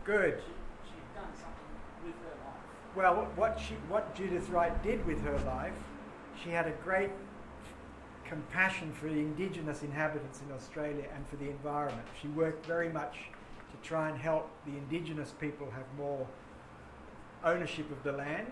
Good. She'd done something with her life. Well, what Judith Wright did with her life, she had a great compassion for the indigenous inhabitants in Australia and for the environment. She worked very much to try and help the indigenous people have more ownership of the land,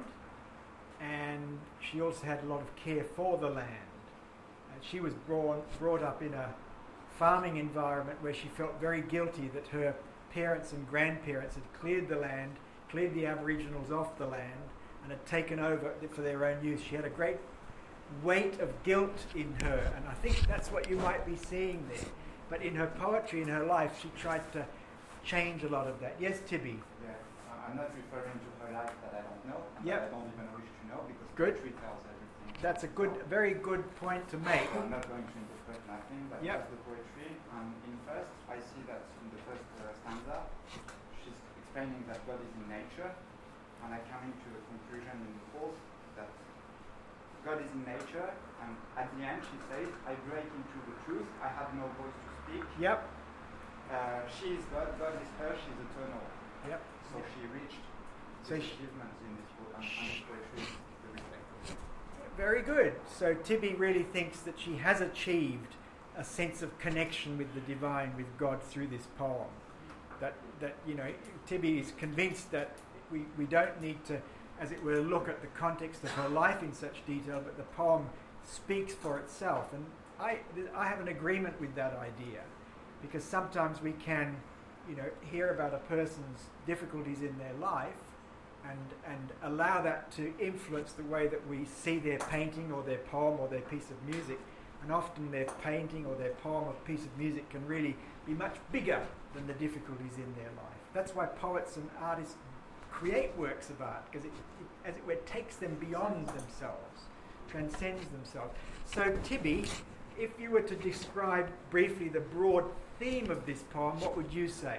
and she also had a lot of care for the land. And she was brought up in a farming environment where she felt very guilty that her parents and grandparents had cleared the land, cleared the Aboriginals off the land, and had taken over for their own use. She had a great weight of guilt in her, and I think that's what you might be seeing there. But in her poetry, in her life, she tried to change a lot of that. Yes, Tibby? Yeah, I'm not referring to her life that I don't know, and Yep. that I don't even wish to know, because Good. poetry tells everything. That's a very good point to make. I'm not going to interpret nothing, but Yep. just the poetry. And in first, I see that in the first stanza, she's explaining that God is in nature, and I'm coming to the conclusion in the fourth that God is in nature, and at the end she says, I break into the truth, I have no voice to speak. Yep. She is God, God is her, she's eternal. Yep. So she reached So these she- achievements in this book, and this poetry is the respect. Very good. So Tibby really thinks that she has achieved a sense of connection with the divine, with God, through this poem. That Tibby is convinced that we don't need to, as it were, look at the context of her life in such detail, but the poem speaks for itself. And I have an agreement with that idea, because sometimes we can, hear about a person's difficulties in their life and allow that to influence the way that we see their painting or their poem or their piece of music. And often their painting or their poem or piece of music can really be much bigger than the difficulties in their life. That's why poets and artists create works of art, because it as it were, takes them beyond themselves, transcends themselves. So Tibby, if you were to describe briefly the broad theme of this poem, what would you say?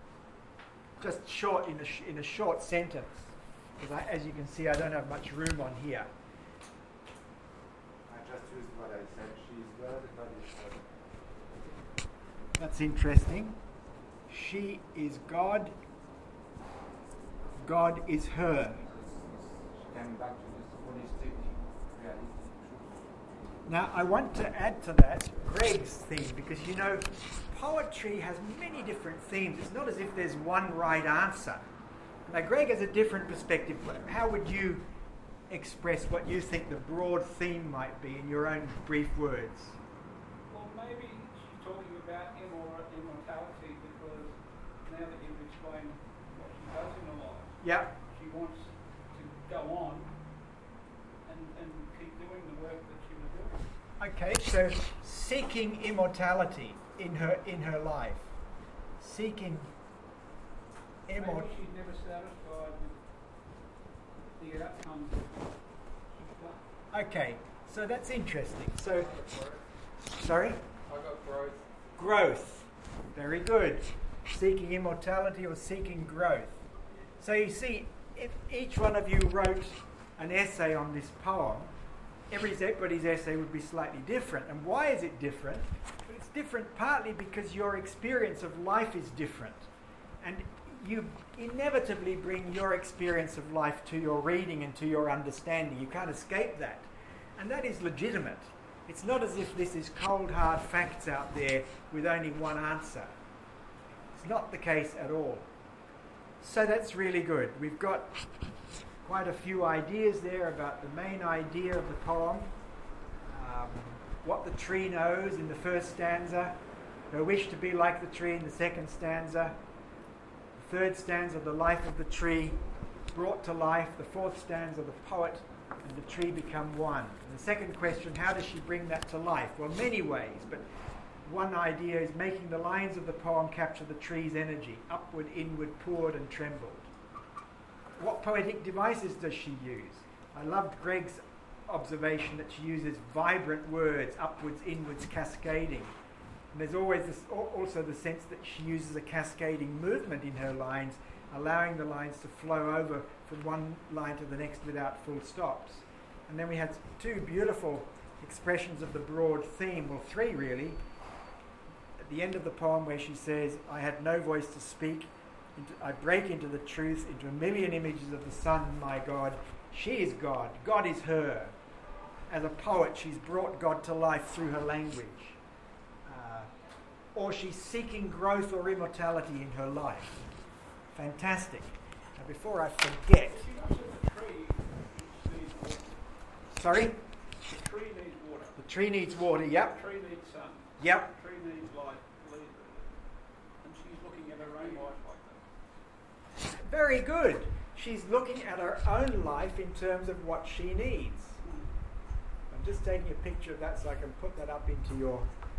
Just short, in a short sentence. Because as you can see, I don't have much room on here. I just used what I said. She is God, God is her. That's interesting. She is God. God is her. She came back to this holistic reality. Now, I want to add to that Greg's theme, because poetry has many different themes. It's not as if there's one right answer. Now, Greg has a different perspective. How would you express what you think the broad theme might be in your own brief words? Well, maybe she's talking about immortality, because now that you've explained what she does in her life, Yep. she wants to go on and keep doing the work that she was doing. Okay, so seeking immortality in her life. Seeking Maybe she's never satisfied with the outcomes that she's done. Okay, so that's interesting. So, sorry? I got growth. Growth. Very good. Seeking immortality or seeking growth. So you see, if each one of you wrote an essay on this poem, everybody's essay would be slightly different. And why is it different? Well, it's different partly because your experience of life is different. And you inevitably bring your experience of life to your reading and to your understanding. You can't escape that. And that is legitimate. It's not as if this is cold, hard facts out there with only one answer. It's not the case at all. So that's really good. We've got quite a few ideas there about the main idea of the poem. What the tree knows in the first stanza. Her wish to be like the tree in the second stanza. The third stanza, the life of the tree brought to life. The fourth stanza, the poet and the tree become one. And the second question, how does she bring that to life? Well, many ways, but one idea is making the lines of the poem capture the tree's energy, upward, inward, poured and trembled. What poetic devices does she use? I loved Greg's observation that she uses vibrant words, upwards, inwards, cascading. And there's always also the sense that she uses a cascading movement in her lines, allowing the lines to flow over from one line to the next without full stops. And then we had two beautiful expressions of the broad theme, well, three really. At the end of the poem where she says, I had no voice to speak, I break into the truth, into a million images of the Son, my God. She is God. God is her. As a poet, she's brought God to life through her language. Or she's seeking growth or immortality in her life. Fantastic. Now, before I forget... Sorry? The tree needs water. The tree needs water, yep. The tree needs sun. Yep. The tree needs light. And she's looking at her own life like that. Very good. She's looking at her own life in terms of what she needs. I'm just taking a picture of that so I can put that up into your...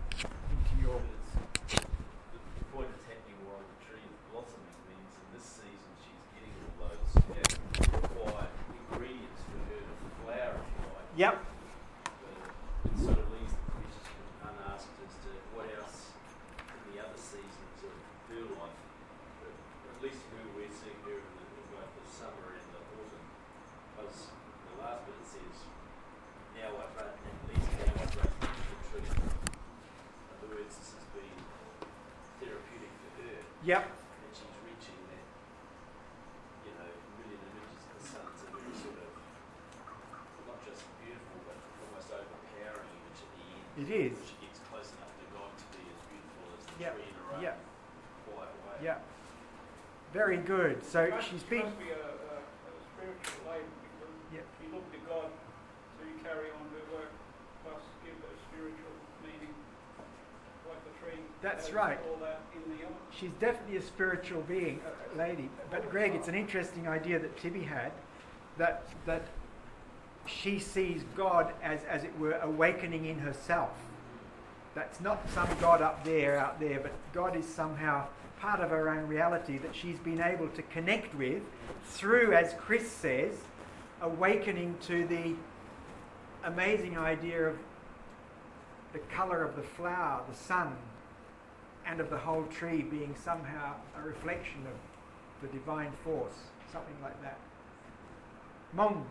The point is happening while the tree is blossoming means in this season she's getting all those required ingredients for her to flower, if you like. Yep. But it sort of leaves the question unasked as to what else in the other seasons of her life, but at least who we're seeing her in both the summer and the autumn. Because the last bit it says, now I run, at least now I run into the tree. In other words, this has been therapeutic for her. Yep. And she's reaching that, million images of the sun. It's a very sort of, not just beautiful, but almost overpowering image at the end. It is. She gets close enough to God to be as beautiful as the Yep. tree in her own Yep. quiet way. Yep. Very good. So she's She been... must be a spiritual lady because Yep. she looked to God to carry on her work, plus give her spiritual meaning, like the tree. That's has right. All that in the elements. She's definitely a spiritual being, a lady. But Greg, it's an interesting idea that Tibby had, that she sees God as it were, awakening in herself. That's not some God out there, but God is somehow part of her own reality that she's been able to connect with through, as Chris says, awakening to the amazing idea of the colour of the flower, the sun, and of the whole tree being somehow a reflection of the divine force, something like that. Mong.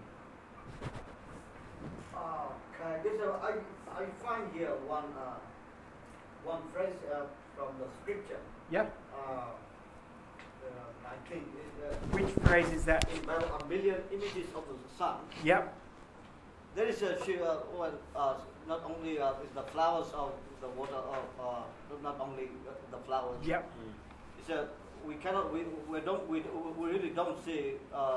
I find here one phrase from the scripture. Yep. I think Which phrase is that? about a million images of the sun. Yep. There is not only is the flowers of the water not only the flowers. Yep. It's we really don't see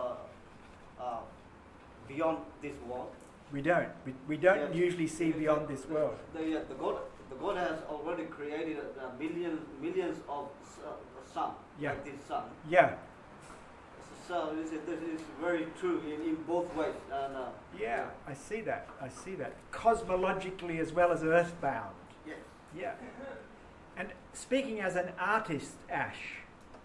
beyond this world. We don't. We don't usually see beyond this world. The God has already created millions of sun, like this sun. Yeah. So this is very true in both ways. And, Yeah, I see that. Cosmologically as well as earthbound. Yes. Yeah. And speaking as an artist, Ash,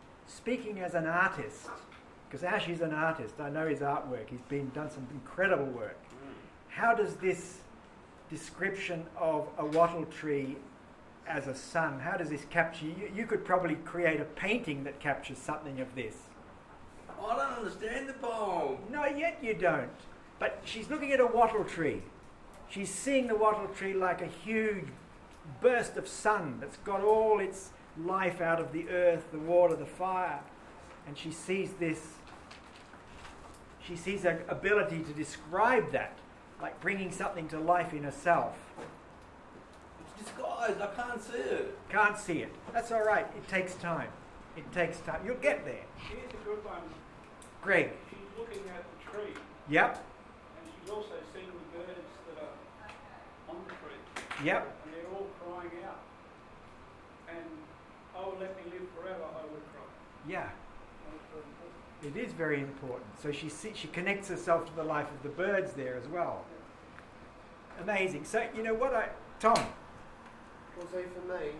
because Ash is an artist, I know his artwork, he's done some incredible work. How does this description of a wattle tree as a sun, how does this capture you? You could probably create a painting that captures something of this. I don't understand the poem. No, yet you don't. But she's looking at a wattle tree. She's seeing the wattle tree like a huge burst of sun that's got all its life out of the earth, the water, the fire. And she sees this. She sees her ability to describe that, like bringing something to life in herself. It's disguised. I can't see it. Can't see it. That's all right. It takes time. You'll get there. Here's a good one. Greg. She's looking at the tree, Yep. and she's also seeing the birds that are on the tree. Yep. And they're all crying out. And, oh, let me live forever, I would cry. Yeah. That's very important. It is very important. So she connects herself to the life of the birds there as well. Amazing. So you know what Tom. Well, see, for me,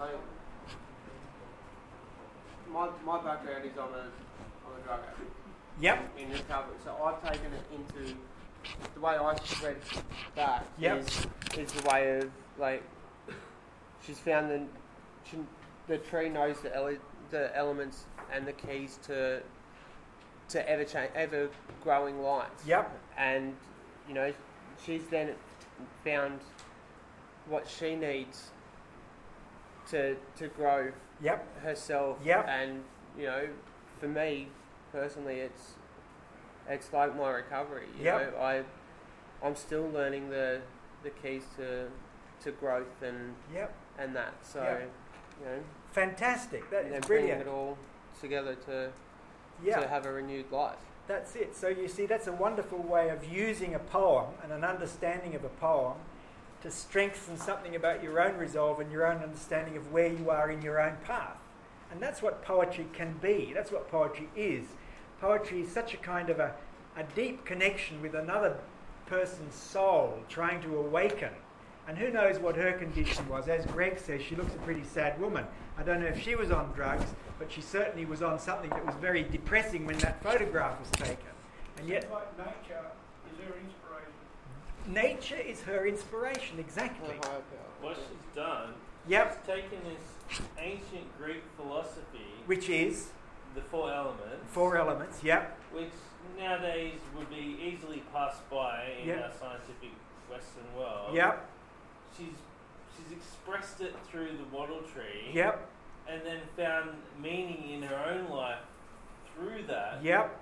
my background is I'm a drug addict Yep. in recovery, so I've taken it into the way I read that Yep. is the way of like she's found the tree knows the elements and the keys to ever growing life. Yep. And she's then found what she needs to grow Yep. herself. Yep. And for me personally, it's like my recovery. You Yep. know, I'm still learning the keys to growth and Yep. that. So Yep. you know, Fantastic. That and is then bringing brilliant. it all together to Yeah. have a renewed life. That's it. So you see, that's a wonderful way of using a poem and an understanding of a poem to strengthen something about your own resolve and your own understanding of where you are in your own path. And that's what poetry can be. That's what poetry is. Poetry is such a kind of a deep connection with another person's soul trying to awaken. And who knows what her condition was. As Greg says, she looks a pretty sad woman. I don't know if she was on drugs, but she certainly was on something that was very depressing when that photograph was taken. And yet, Seems like nature is her inspiration. nature is her inspiration, exactly. The higher power. What she's done, Yep, she's taken this ancient Greek philosophy, which is the 4 elements, 4 elements, yep, which nowadays would be easily passed by in Yep. our scientific Western world. yep, She's expressed it through the wattle tree, yep, and then found meaning in her own life through that. yep,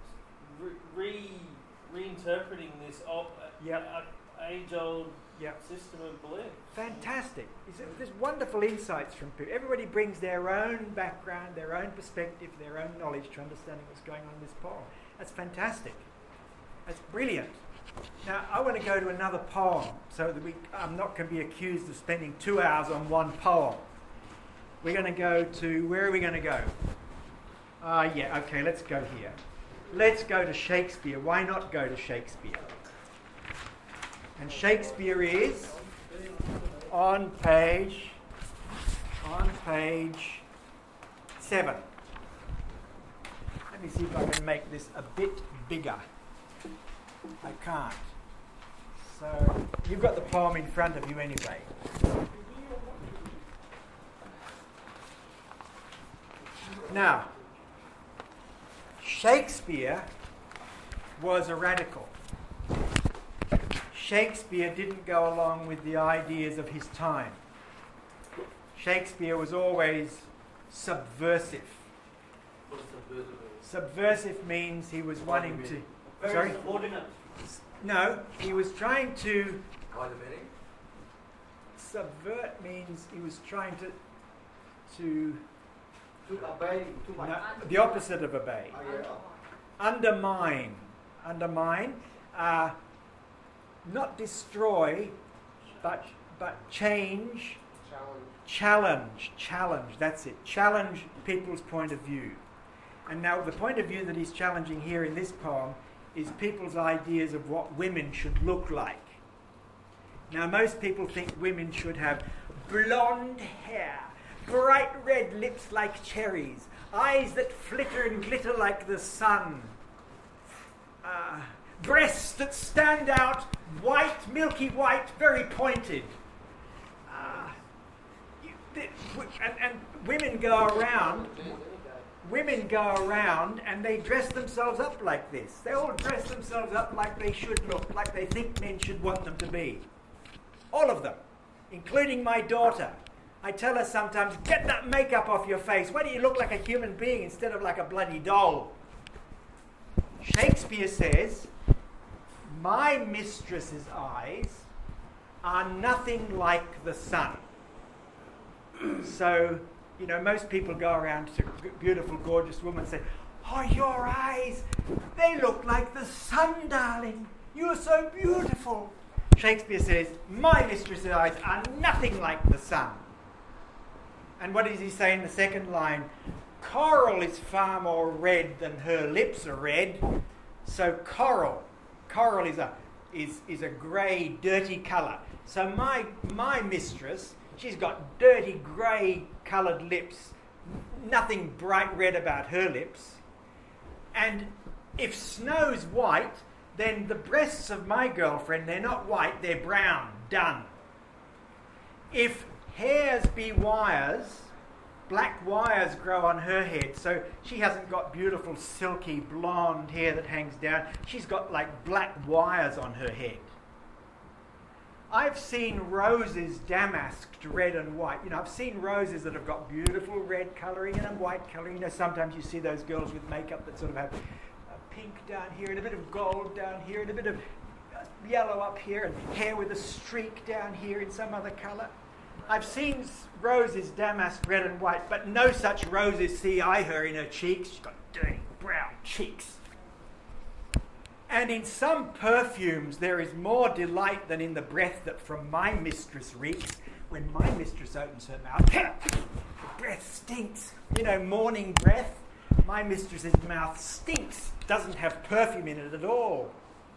Reinterpreting this Yep. age-old yep. system of belief. Fantastic. There's wonderful insights from people. Everybody brings their own background, their own perspective, their own knowledge to understanding what's going on in this poem. That's fantastic. That's brilliant. Now, I want to go to another poem so that I'm not going to be accused of spending 2 hours on one poem. We're going to go to, where are we going to go? Yeah, okay, let's go here. Let's go to Shakespeare. Why not go to Shakespeare? And Shakespeare is on page 7. Let me see if I can make this a bit bigger. I can't. So you've got the poem in front of you anyway. Now, Shakespeare was a radical. Shakespeare didn't go along with the ideas of his time. Shakespeare was always subversive. What's the verb? Subversive means he was wanting to... Sorry? Subordinate. No, he was trying to... By the meaning? Subvert means he was trying to To obey too much. no, the opposite of obey. Undermine. Not destroy, but change. Challenge. That's it. Challenge people's point of view. And now the point of view that he's challenging here in this poem is people's ideas of what women should look like. Now most people think women should have blonde hair, bright red lips like cherries, eyes that flicker and glitter like the sun, breasts that stand out, white, milky white, very pointed. And women go around and they dress themselves up like this. They all dress themselves up like they should look, like they think men should want them to be. All of them, including my daughter. I tell her sometimes, get that makeup off your face. Why do you look like a human being instead of like a bloody doll? Shakespeare says, my mistress's eyes are nothing like the sun. So, you know, most people go around to beautiful, gorgeous women and say, oh, your eyes, they look like the sun, darling. You're so beautiful. Shakespeare says, my mistress's eyes are nothing like the sun. And what does he say in the second line? Coral is far more red than her lips are red. So coral is a grey, dirty colour. So my mistress, she's got dirty, grey coloured lips. Nothing bright red about her lips. And if snow's white, then the breasts of my girlfriend, they're not white, they're brown. Done. If hairs be wires, black wires grow on her head, so she hasn't got beautiful silky blonde hair that hangs down. She's got like black wires on her head. I've seen roses damasked red and white. You know, I've seen roses that have got beautiful red colouring and white colouring. You know, sometimes you see those girls with makeup that sort of have a pink down here and a bit of gold down here and a bit of yellow up here and hair with a streak down here in some other colour. I've seen roses damasked red and white, but no such roses see I her in her cheeks. She's got dirty brown cheeks. And in some perfumes there is more delight than in the breath that from my mistress reeks. When my mistress opens her mouth, the breath stinks. You know, morning breath. My mistress's mouth stinks. Doesn't have perfume in it at all.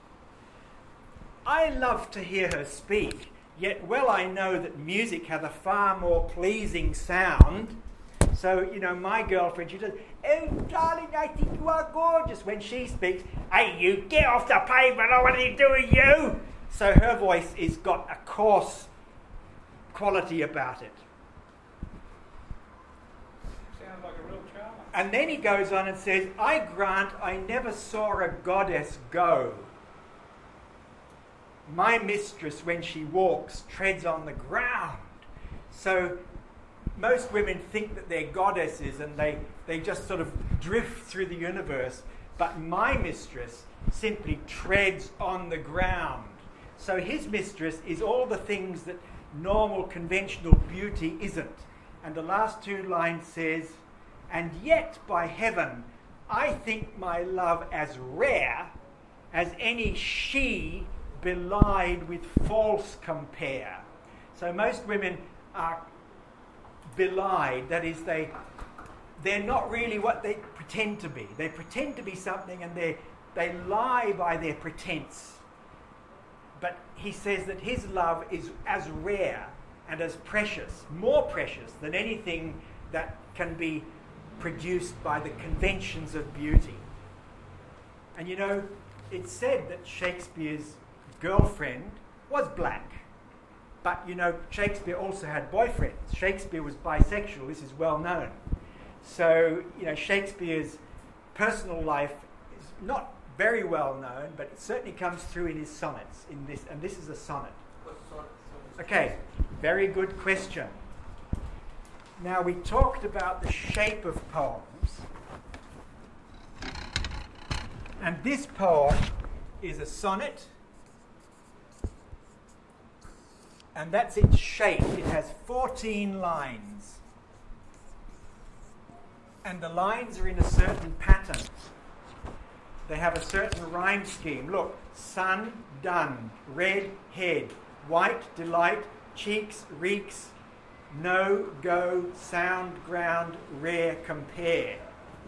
I love to hear her speak, yet well I know that music hath a far more pleasing sound. So, you know, my girlfriend, she does, "Oh, darling, I think you are gorgeous." When she speaks, "Hey, you, get off the pavement, I want to do with you." So her voice has got a coarse quality about it. Sounds like a real charmer. And then he goes on and says, "I grant I never saw a goddess go. My mistress, when she walks, treads on the ground." So most women think that they're goddesses and they just sort of drift through the universe. But my mistress simply treads on the ground. So his mistress is all the things that normal conventional beauty isn't. And the last two lines says, "And yet, by heaven, I think my love as rare as any she belied with false compare." So most women are belied, that is, they're not really what they pretend to be. They pretend to be something and they lie by their pretense. But he says that his love is as rare and as precious, more precious than anything that can be produced by the conventions of beauty. And you know, it's said that Shakespeare's girlfriend was black. But, you know, Shakespeare also had boyfriends. Shakespeare was bisexual. This is well known. So, you know, Shakespeare's personal life is not very well known, but it certainly comes through in his sonnets. And this is a sonnet. Okay, very good question. Now, we talked about the shape of poems. And this poem is a sonnet. And that's its shape. It has 14 lines. And the lines are in a certain pattern. They have a certain rhyme scheme. Look, sun, done, red, head, white, delight, cheeks, reeks, no, go, sound, ground, rare, compare.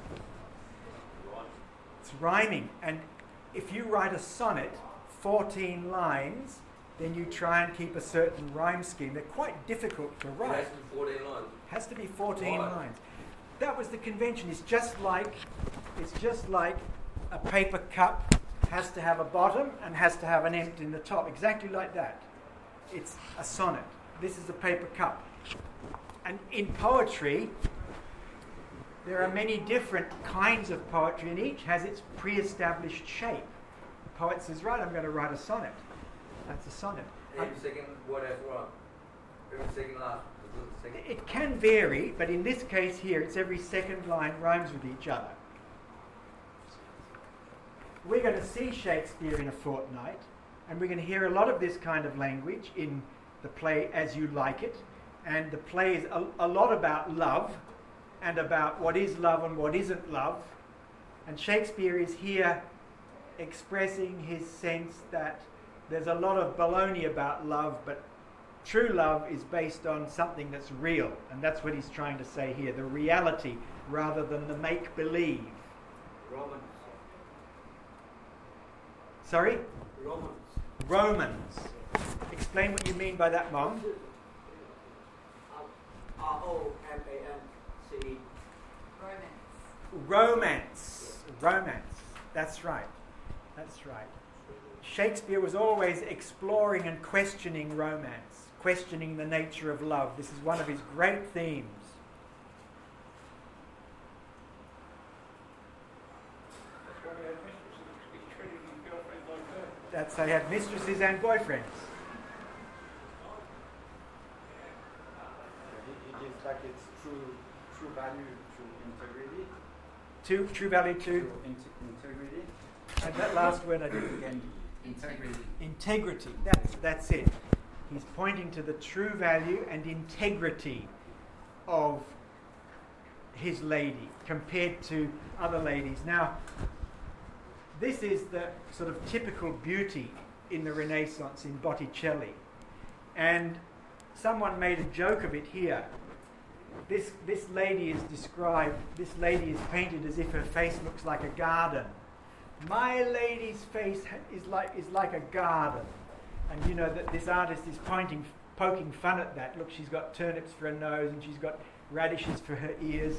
It's rhyming. And if you write a sonnet, 14 lines, then you try and keep a certain rhyme scheme. They're quite difficult to write. It has to be 14 lines. Has to be 14 Right. lines. That was the convention. It's just like a paper cup has to have a bottom and has to have an end in the top. Exactly like that. It's a sonnet. This is a paper cup. And in poetry, there are many different kinds of poetry, and each has its pre-established shape. The poet says, right, I'm going to write a sonnet. That's a sonnet. Every second word has rhyme. Every second line. It can vary, but in this case here, it's every second line rhymes with each other. We're going to see Shakespeare in a fortnight, and we're going to hear a lot of this kind of language in the play As You Like It. And the play is a lot about love, and about what is love and what isn't love. And Shakespeare is here expressing his sense that there's a lot of baloney about love, but true love is based on something that's real. And that's what he's trying to say here, the reality rather than the make-believe. Romans. Sorry? Romans. Romans. Explain what you mean by that, Mom. R-O-M-A-N-C-E. Romance. Romance. That's right. That's right. Shakespeare was always exploring and questioning romance, questioning the nature of love. This is one of his great themes. That's why he had mistresses. He treated his girlfriend like that. That's they had mistresses and boyfriends. true value to integrity. True value to Integrity. and that last word I didn't get. Integrity. Integrity. That's it. He's pointing to the true value and integrity of his lady compared to other ladies. Now, this is the sort of typical beauty in the Renaissance in Botticelli. And someone made a joke of it here. This lady is described, this lady is painted as if her face looks like a garden. My lady's face is like a garden. And you know that this artist is poking fun at that. Look, she's got turnips for her nose and she's got radishes for her ears.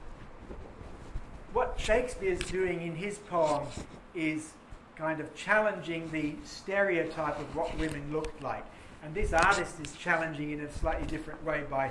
What Shakespeare's doing in his poem is kind of challenging the stereotype of what women looked like. And this artist is challenging in a slightly different way by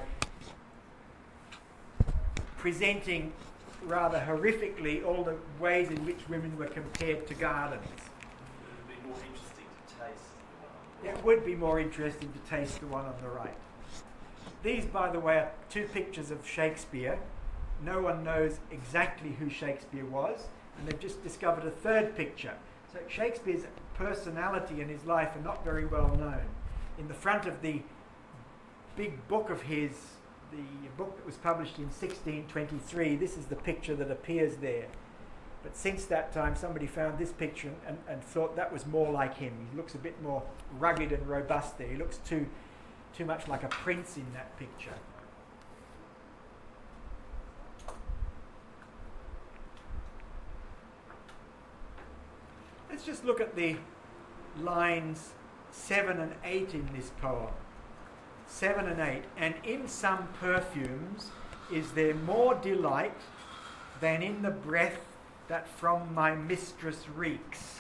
presenting rather horrifically all the ways in which women were compared to gardens. It would be more interesting to taste. It would be more interesting to taste the one on the right. These, by the way, are two pictures of Shakespeare. No one knows exactly who Shakespeare was, and they've just discovered a third picture. So Shakespeare's personality and his life are not very well known. In the front of the big book of his, the book that was published in 1623, this is the picture that appears there. But since that time, somebody found this picture and thought that was more like him. He looks a bit more rugged and robust there. He looks too much like a prince in that picture. Let's just look at the lines 7 and 8 in this poem. 7 and 8. And in some perfumes is there more delight than in the breath that from my mistress reeks.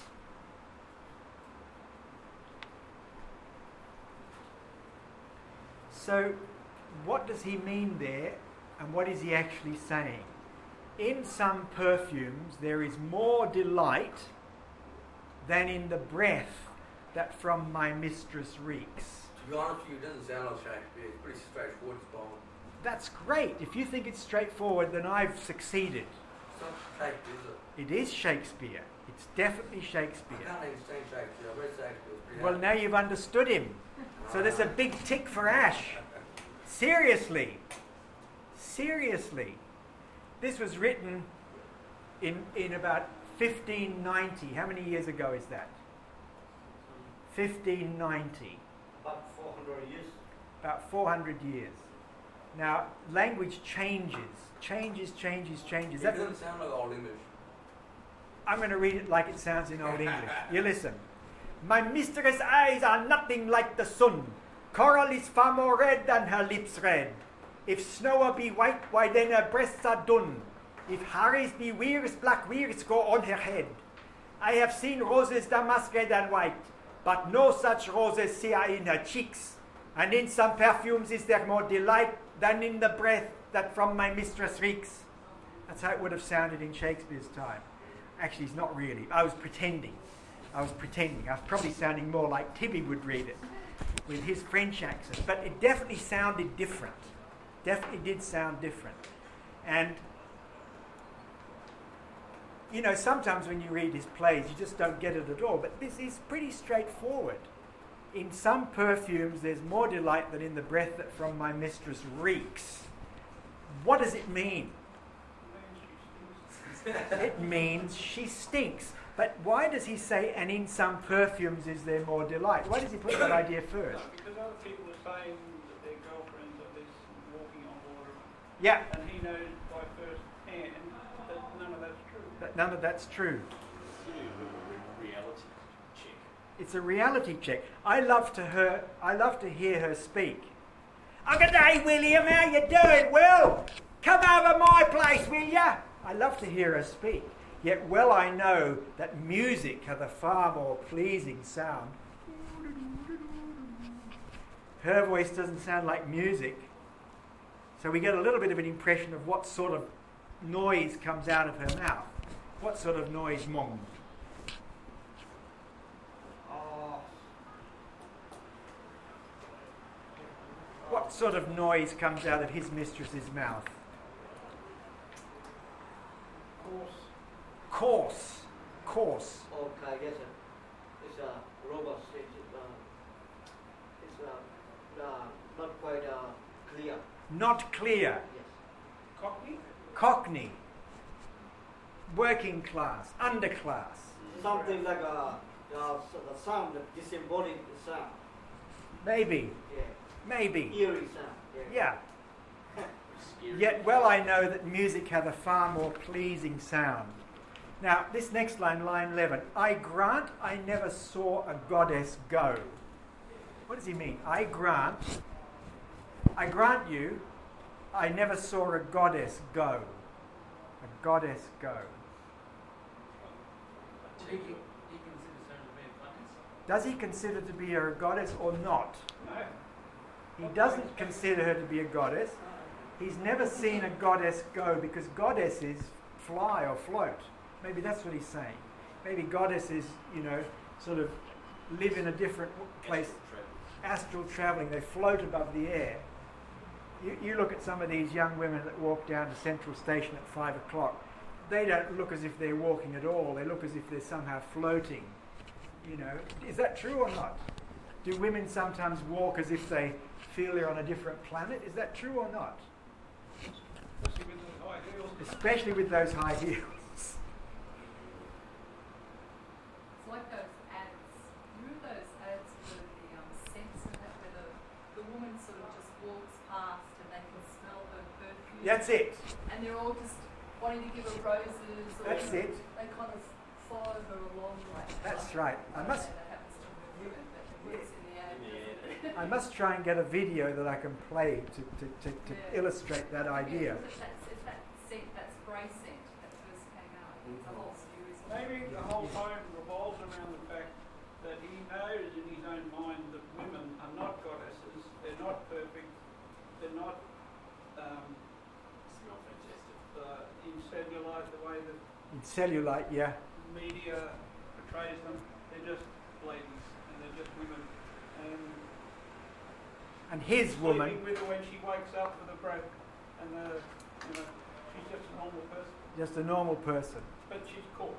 So what does he mean there, and what is he actually saying? In some perfumes there is more delight than in the breath that from my mistress reeks. To be honest with you, it doesn't sound like Shakespeare. It's pretty straightforward, this poem. That's great. If you think it's straightforward, then I've succeeded. It's not Shakespeare, is it? It is Shakespeare. It's definitely Shakespeare. I can't even stand Shakespeare. I read Shakespeare. It's pretty Well, hard. now you've understood him. So there's a big tick for Ash. Seriously. Seriously. This was written in about 1590. How many years ago is that? 1590. About 400 years. About 400 years. Now, language changes. Changes. It That- doesn't sound like Old English. I'm going to read it like it sounds in Old English. You listen. My mistress' eyes are nothing like the sun. Coral is far more red than her lips red. If snow be white, why then her breasts are dun. If Harry's be weirs, black weirs go on her head. I have seen roses damask red and white, but no such roses see I in her cheeks. And in some perfumes is there more delight than in the breath that from my mistress reeks. That's how it would have sounded in Shakespeare's time. Actually, it's not really. I was pretending. I was probably sounding more like Tibby would read it with his French accent. But it definitely sounded different. Definitely did sound different. And, you know, sometimes when you read his plays, you just don't get it at all. But this is pretty straightforward. In some perfumes, there's more delight than in the breath that from my mistress reeks. What does it mean? It means she stinks. But why does he say, and in some perfumes is there more delight? Why does he put that idea first? Because other people are saying that their girlfriends are this walking on water, Yeah, and he knows by first hand that none of that's true. that none of that's true. Reality check. It's a reality check. I love to hear her speak. Oh, good day, William. How you doing? Well, come over my place, will ya? I love to hear her speak. Yet well I know that music hath a far more pleasing sound. Her voice doesn't sound like music. So we get a little bit of an impression of what sort of noise comes out of her mouth. What sort of noise, Mong? What sort of noise comes out of his mistress's mouth? Coarse. Coarse. Okay, yes, it's a robot. It's not quite clear. Not clear. Yes. Cockney? Cockney. Working class. Underclass. Something like the sound, the disembodied sound. Maybe. Yeah. Maybe. Eerie sound. Yeah. Scary. Yet well I know that music hath a far more pleasing sound. Now, this next line, line 11. I grant I never saw a goddess go. What does he mean? I grant you, I never saw a goddess go. A goddess go. He considers her to be a goddess. Does he consider to be a goddess or not? No. He doesn't consider her to be a goddess. He's never seen a goddess go because goddesses fly or float. Maybe that's what he's saying. Maybe goddesses, sort of live in a different place. Astral travelling. They float above the air. You look at some of these young women that walk down to Central Station at 5 o'clock. They don't look as if they're walking at all. They look as if they're somehow floating. Is that true or not? Do women sometimes walk as if they feel they're on a different planet? Is that true or not? Especially with those high heels. Especially with those high heels. It's like those ads. Remember those ads for the scents and that, where the woman sort of just walks past and they can smell her perfume. That's it. And they're all just wanting to give her roses. Or That's it. They kind of follow her along like that. That's right. I must That happens to women, but it works in the ad. I must try and get a video that I can play to Yeah. illustrate that idea. It's that scent, that spray scent that first came out. It's a whole series. of Maybe it. the whole poem revolves around the fact that he knows in his own mind that women are not goddesses, they're not perfect, they're not Smell fantastic. in cellulite the way that In cellulite, yeah. media portrays them. They're just ladies and they're just women. And his woman, Sleeping with her when she wakes up with a breath, and she's just a normal person, just a normal person. but she's coarse.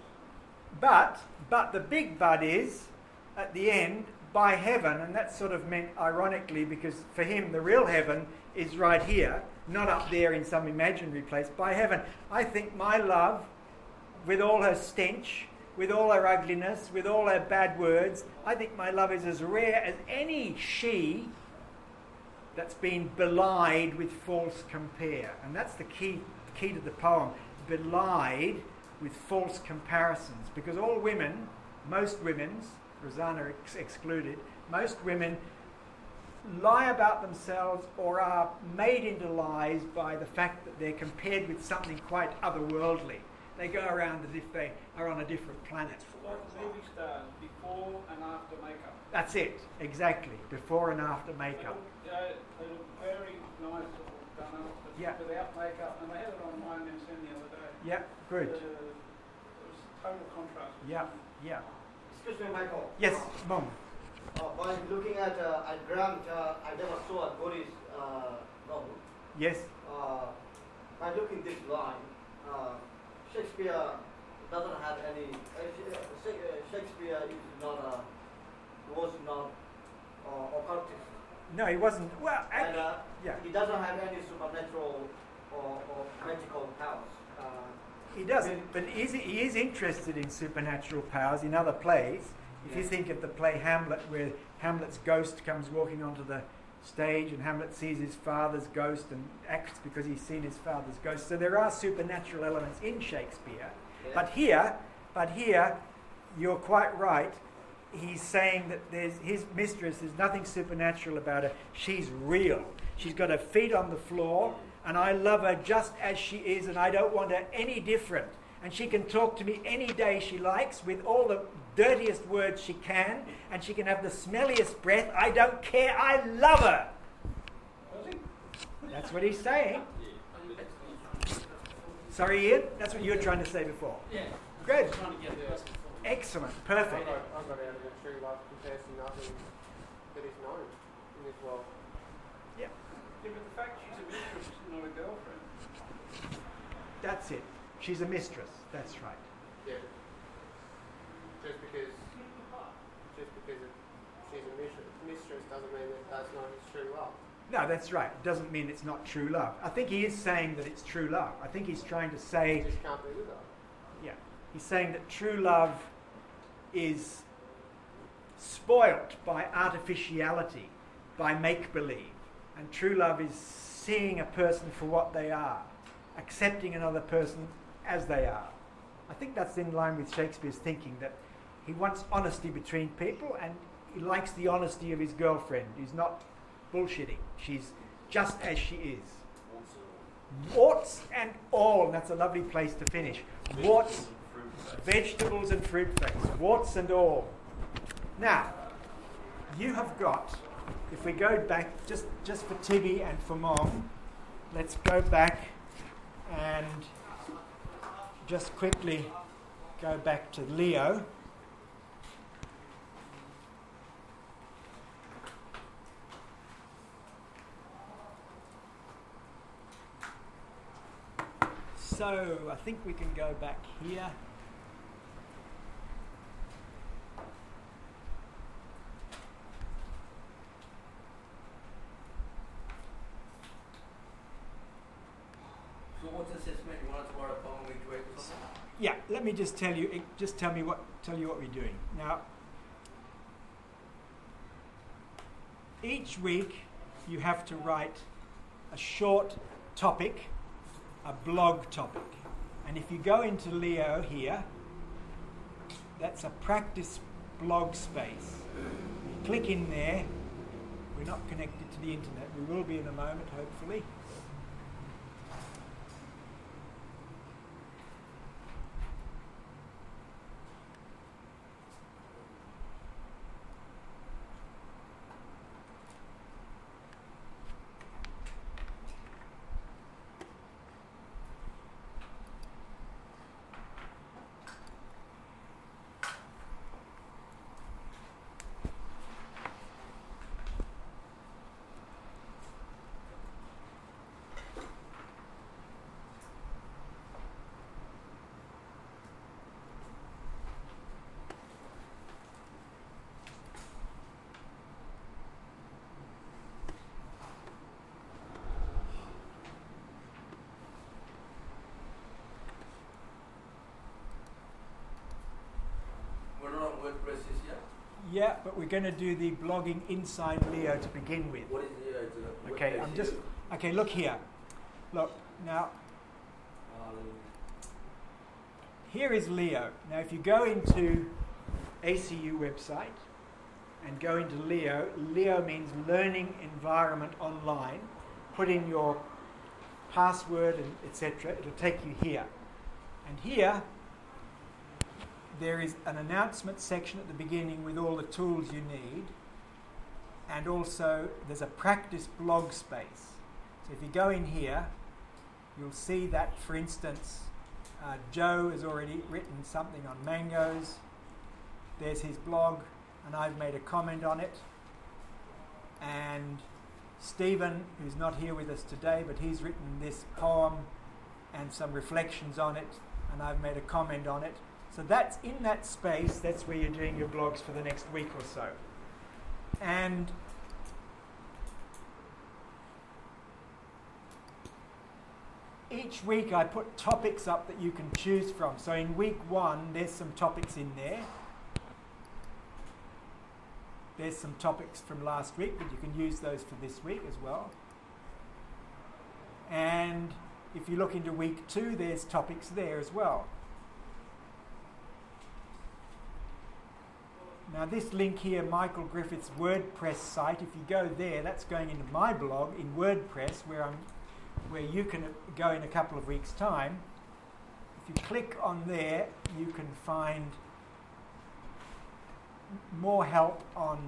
But the big but is, at the end, by heaven, and that's sort of meant ironically because for him the real heaven is right here, not up there in some imaginary place. By heaven, I think my love, with all her stench, with all her ugliness, with all her bad words, I think my love is as rare as any she that's been belied with false compare. And that's the key to the poem. Belied with false comparisons. Because all women, most women's, Rosanna excluded, most women lie about themselves or are made into lies by the fact that they're compared with something quite otherworldly. They go around as if they are on a different planet. Like the movie stars, before and after makeup. That's it, exactly. Before and after makeup. They look very nice or done up, but Yeah. without makeup. And they had it on my MSN the other day. Yeah, good. It was total contrast. Yeah, yeah. Excuse me, Michael. Yes, Mom. By looking at, I grant I never saw a Buddhist novel. Yes. By looking this line, Shakespeare doesn't have any. Shakespeare is not was not occultist, No, he wasn't. Well, and yeah. he doesn't have any supernatural or magical powers. He doesn't, but he is interested in supernatural powers in other plays. If you think of the play Hamlet, where Hamlet's ghost comes walking onto the stage and Hamlet sees his father's ghost and acts because he's seen his father's ghost. So there are supernatural elements in Shakespeare. Yeah. But here, you're quite right. He's saying that his mistress, there's nothing supernatural about her. She's real. She's got her feet on the floor, and I love her just as she is, and I don't want her any different. And she can talk to me any day she likes with all the dirtiest words she can, and she can have the smelliest breath. I don't care. I love her. Was he? That's what he's saying. Yeah. Sorry, Ian? That's what you were trying to say before. Yeah. Good. Trying to get the person before. Excellent. I Perfect. got out of it true love compares to nothing that is known in this world. Yeah. Yeah, but the fact she's a mistress is not a girlfriend. That's it. She's a mistress. That's right. Yeah. Just because she's a mistress doesn't mean that that's not his true love. No, that's right. It doesn't mean it's not true love. I think he is saying that it's true love. I think he's trying to say... It just can't be with her. Yeah. He's saying that true love is spoilt by artificiality, by make-believe. And true love is seeing a person for what they are, accepting another person as they are. I think that's in line with Shakespeare's thinking, that he wants honesty between people, and he likes the honesty of his girlfriend, who's not bullshitting. She's just as she is. Warts and all. And that's a lovely place to finish. Warts, vegetables and fruit face. Warts and all. Now, you have got, if we go back, just for Tibby and for Mom, let's go back and just quickly go back to Leo. So I think we can go back here. So what's the assessment? You want to write a poem each week or something? Yeah, let me just tell you. Just tell you what we're doing now. Each week, you have to write a short topic, a blog topic, and if you go into Leo here, that's a practice blog space. You click in there. We're not connected to the internet. We will be in a moment, hopefully. We're not on WordPress this year. Yeah, but we're going to do the blogging inside Leo to begin with. What is Leo? Okay, I'm just... Okay, look here. Look, now... Here is Leo. Now, if you go into ACU website and go into Leo, Leo means Learning Environment Online. Put in your password and etc. It'll take you here. And here, there is an announcement section at the beginning with all the tools you need. And also, there's a practice blog space. So if you go in here, you'll see that, for instance, Joe has already written something on mangoes. There's his blog, and I've made a comment on it. And Stephen, who's not here with us today, but he's written this poem and some reflections on it, and I've made a comment on it. So that's in that space, that's where you're doing your blogs for the next week or so. And each week I put topics up that you can choose from. So in week 1, there's some topics in there. There's some topics from last week, but you can use those for this week as well. And if you look into week 2, there's topics there as well. Now this link here, Michael Griffith's WordPress site, if you go there, that's going into my blog in WordPress, where you can go in a couple of weeks' time. If you click on there, you can find more help on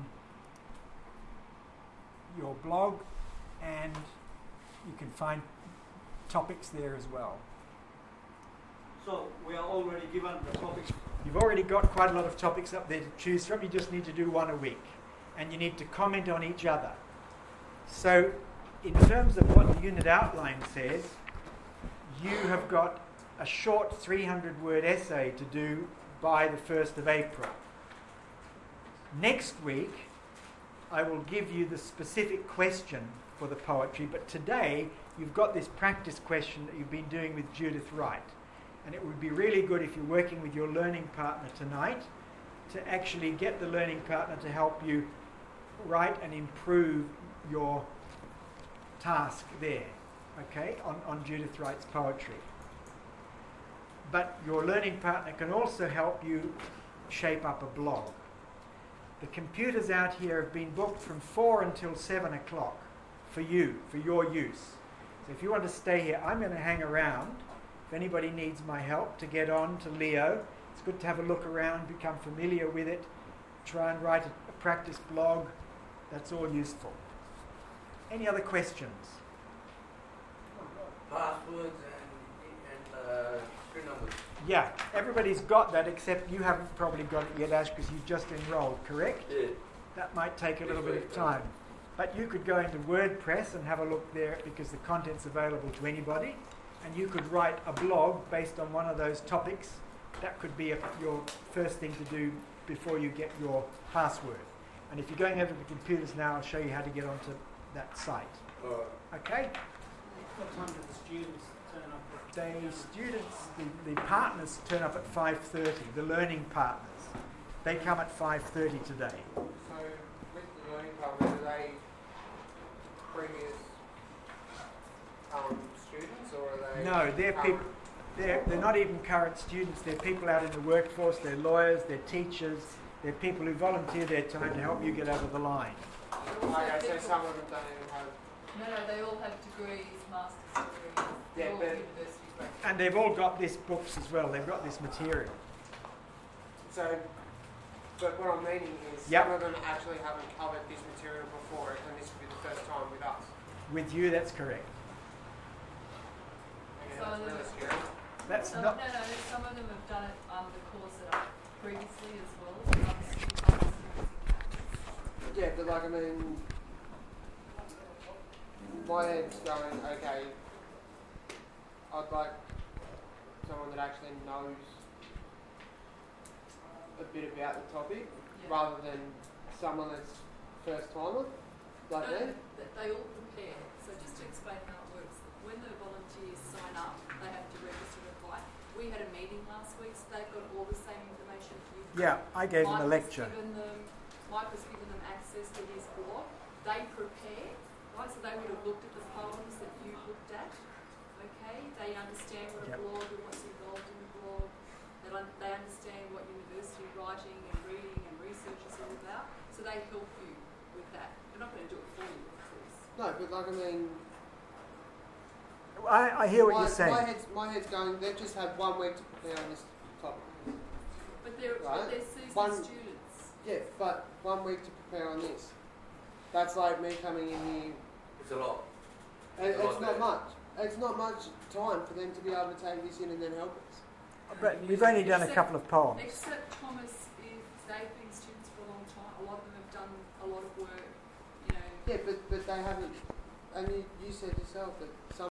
your blog, and you can find topics there as well. So we are already given the topics. You've already got quite a lot of topics up there to choose from. You just need to do one a week, and you need to comment on each other. So in terms of what the unit outline says, you have got a short 300-word essay to do by the 1st of April. Next week, I will give you the specific question for the poetry, but today you've got this practice question that you've been doing with Judith Wright. And it would be really good if you're working with your learning partner tonight to actually get the learning partner to help you write and improve your task there, okay, on Judith Wright's poetry. But your learning partner can also help you shape up a blog. The computers out here have been booked from 4 until 7 o'clock for you, for your use. So if you want to stay here, I'm going to hang around. If anybody needs my help to get on to Leo, it's good to have a look around, become familiar with it, try and write a practice blog. That's all useful. Any other questions? Passwords and string numbers. Yeah, everybody's got that except you haven't probably got it yet, Ash, because you just enrolled, correct? Yeah. That might take a little bit of time. But you could go into WordPress and have a look there because the content's available to anybody. And you could write a blog based on one of those topics. That could be your first thing to do before you get your password. And if you're going over to the computers now, I'll show you how to get onto that site. Okay? What time do the students turn up? The partners turn up at 5:30, the learning partners. They come at 5:30 today. So with the learning partners, are they previous students or are they? No, they're people. They're not even current students. They're people out in the workforce. They're lawyers. They're teachers. They're people who volunteer their time to help you get over the line. Okay, so some of them don't even have. No, they all have degrees, master's degrees. They're Yeah, all but- university graduates. And they've all got this books as well. They've got this material. So, but what I'm meaning is Yep. some of them actually haven't covered this material before, and this will be the first time with us. With you, that's correct. Okay, So that's really scary. That's No, not. some of them have done it the course that I previously as well. Yeah, but like I mean, my head's going, okay, I'd like someone that actually knows a bit about the topic rather than someone that's first timer like me. They all prepare. So just to explain how it works, when the volunteers sign up, they have to register and apply. We had a meeting last week, so they've got all the same information that you've got. Yeah, I gave them a lecture. Mike was giving them access to his blog. They prepare, right? So they would have looked at the poems that you looked at. Okay, they understand what a blog and what's involved in the blog. They understand what university writing and reading and research is all about. So they help you with that. They're not going to do it for you, of course. No, but like I mean, I hear what you're saying. My head's going. They've just had 1 week to prepare on this topic. But they're seasoned students. Yeah, but 1 week to prepare on this. That's like me coming in here. It's a lot. And it's not much. It's not much time for them to be able to take this in and then help us. But we've only done a couple of poems. Except Thomas, they've been students for a long time. A lot of them have done a lot of work, you know. Yeah, but they haven't. And you said yourself that some